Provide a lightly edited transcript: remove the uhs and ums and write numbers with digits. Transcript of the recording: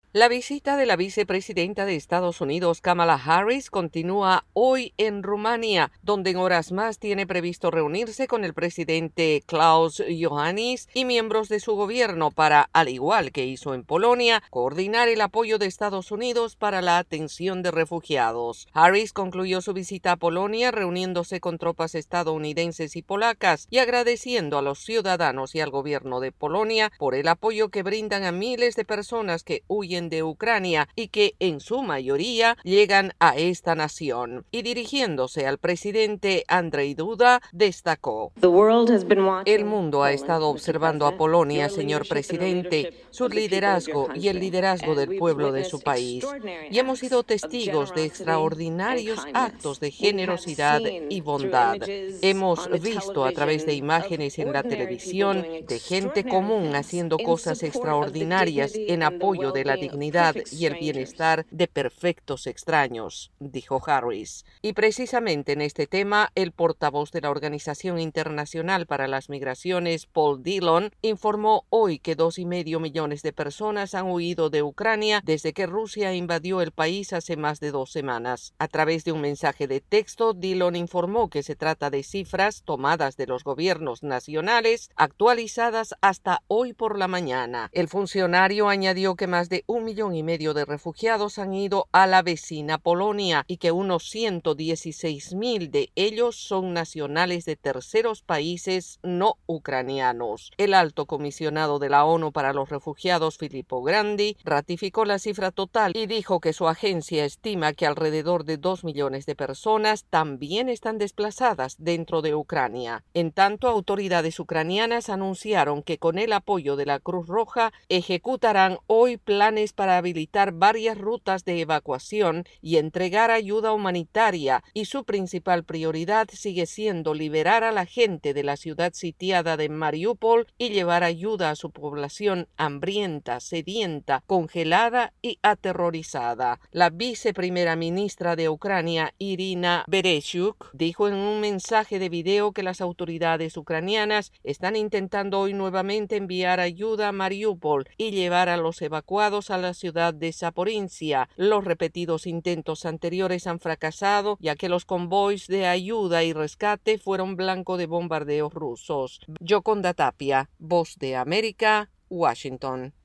La visita de la vicepresidenta de Estados Unidos, Kamala Harris, continúa hoy en Rumania, donde en horas más tiene previsto reunirse con el presidente Klaus Iohannis y miembros de su gobierno para, al igual que hizo en Polonia, coordinar el apoyo de Estados Unidos para la atención de refugiados. Harris concluyó su visita a Polonia reuniéndose con tropas estadounidenses y polacas y agradeciendo a los ciudadanos y al gobierno de Polonia por el apoyo que brindan a miles de personas que huyen de Ucrania y que en su mayoría llegan a esta nación. Y dirigiéndose al presidente Andrzej Duda, destacó: el mundo ha estado observando a Polonia, señor presidente, su liderazgo y el liderazgo del pueblo de su país, y hemos sido testigos de extraordinarios actos de generosidad y bondad. Hemos visto a través de imágenes en la televisión de gente común haciendo cosas extraordinarias en apoyo de la dignidad y el bienestar de perfectos extraños, dijo Harris. Y precisamente en este tema, el portavoz de la Organización Internacional para las Migraciones, Paul Dillon, informó hoy que 2,5 millones de personas han huido de Ucrania desde que Rusia invadió el país hace más de 2 semanas. A través de un mensaje de texto, Dillon informó que se trata de cifras tomadas de los gobiernos nacionales, actualizadas hasta hoy por la mañana. El funcionario añadió que más de 1,5 millones de refugiados han ido a la vecina Polonia y que unos 116,000 de ellos son nacionales de terceros países no ucranianos. El alto comisionado de la ONU para los refugiados, Filippo Grandi, ratificó la cifra total y dijo que su agencia estima que alrededor de 2 millones de personas también están desplazadas dentro de Ucrania. En tanto, autoridades ucranianas anunciaron que con el apoyo de la Cruz Roja ejecutarán hoy planes para habilitar varias rutas de evacuación y entregar ayuda humanitaria, y su principal prioridad sigue siendo liberar a la gente de la ciudad sitiada de Mariupol y llevar ayuda a su población hambrienta, sedienta, congelada y aterrorizada. La viceprimera ministra de Ucrania, Irina Vereshchuk, dijo en un mensaje de video que las autoridades ucranianas están intentando hoy nuevamente enviar ayuda a Mariupol y llevar a los evacuados a la ciudad de Zaporizhia. Los repetidos intentos anteriores han fracasado, ya que los convoys de ayuda y rescate fueron blanco de bombardeos rusos. Yoconda Tapia, Voz de América, Washington.